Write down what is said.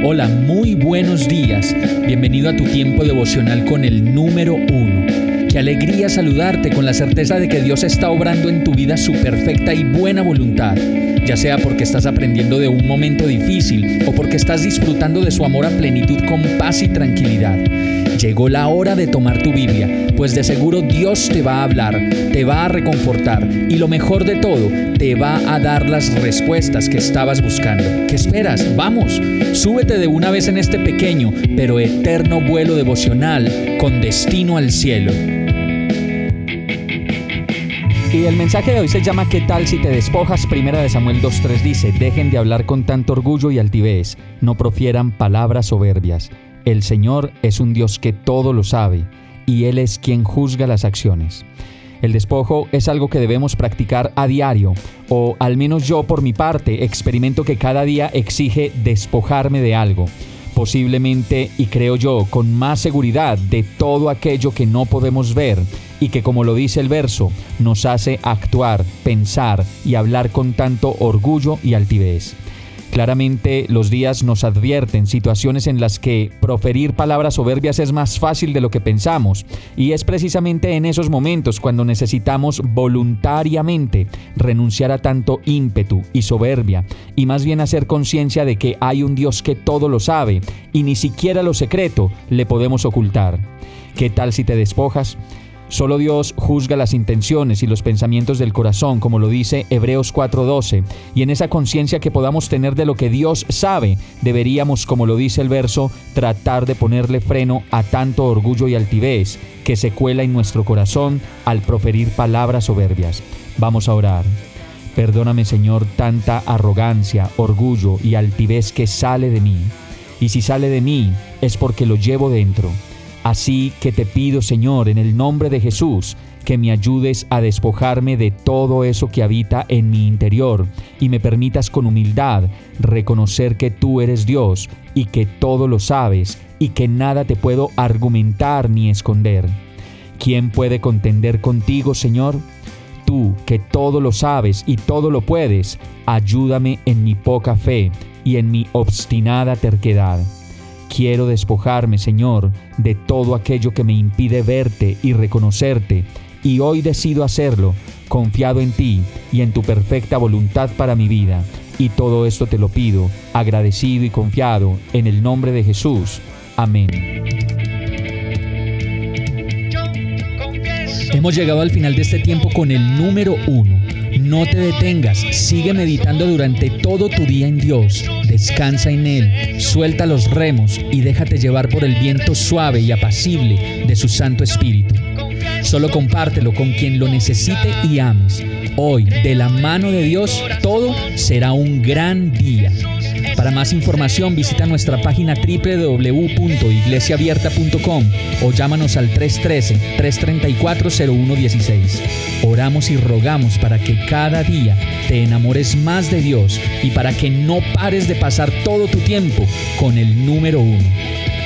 Hola, muy buenos días. Bienvenido a tu tiempo devocional con el número 1. Qué alegría saludarte con la certeza de que Dios está obrando en tu vida su perfecta y buena voluntad, ya sea porque estás aprendiendo de un momento difícil o porque estás disfrutando de su amor a plenitud con paz y tranquilidad. Llegó la hora de tomar tu Biblia, pues de seguro Dios te va a hablar, te va a reconfortar y lo mejor de todo, te va a dar las respuestas que estabas buscando. ¿Qué esperas? ¡Vamos! Súbete de una vez en este pequeño pero eterno vuelo devocional con destino al cielo. Y el mensaje de hoy se llama ¿Qué tal si te despojas? 1 Samuel 2:3 dice: dejen de hablar con tanto orgullo y altivez, no profieran palabras soberbias. El Señor es un Dios que todo lo sabe, y Él es quien juzga las acciones. El despojo es algo que debemos practicar a diario, o al menos yo por mi parte experimento que cada día exige despojarme de algo. Posiblemente, y creo yo, con más seguridad de todo aquello que no podemos ver y que, como lo dice el verso, nos hace actuar, pensar y hablar con tanto orgullo y altivez. Claramente, los días nos advierten situaciones en las que proferir palabras soberbias es más fácil de lo que pensamos, y es precisamente en esos momentos cuando necesitamos voluntariamente renunciar a tanto ímpetu y soberbia, y más bien hacer conciencia de que hay un Dios que todo lo sabe, y ni siquiera lo secreto le podemos ocultar. ¿Qué tal si te despojas? Solo Dios juzga las intenciones y los pensamientos del corazón, como lo dice Hebreos 4:12, y en esa conciencia que podamos tener de lo que Dios sabe, deberíamos, como lo dice el verso, tratar de ponerle freno a tanto orgullo y altivez que se cuela en nuestro corazón al proferir palabras soberbias. Vamos a orar. Perdóname, Señor, tanta arrogancia, orgullo y altivez que sale de mí. Y si sale de mí, es porque lo llevo dentro. Así que te pido, Señor, en el nombre de Jesús, que me ayudes a despojarme de todo eso que habita en mi interior y me permitas con humildad reconocer que tú eres Dios y que todo lo sabes y que nada te puedo argumentar ni esconder. ¿Quién puede contender contigo, Señor? Tú, que todo lo sabes y todo lo puedes, ayúdame en mi poca fe y en mi obstinada terquedad. Quiero despojarme, Señor, de todo aquello que me impide verte y reconocerte, y hoy decido hacerlo, confiado en ti y en tu perfecta voluntad para mi vida. Y todo esto te lo pido, agradecido y confiado, en el nombre de Jesús. Amén. Hemos llegado al final de este tiempo con el número 1. No te detengas, sigue meditando durante todo tu día en Dios, descansa en Él, suelta los remos y déjate llevar por el viento suave y apacible de su Santo Espíritu. Solo compártelo con quien lo necesite y ames. Hoy, de la mano de Dios, todo será un gran día. Para más información visita nuestra página www.iglesiaabierta.com o llámanos al 313-334-0116. Oramos y rogamos para que cada día te enamores más de Dios y para que no pares de pasar todo tu tiempo con el número 1.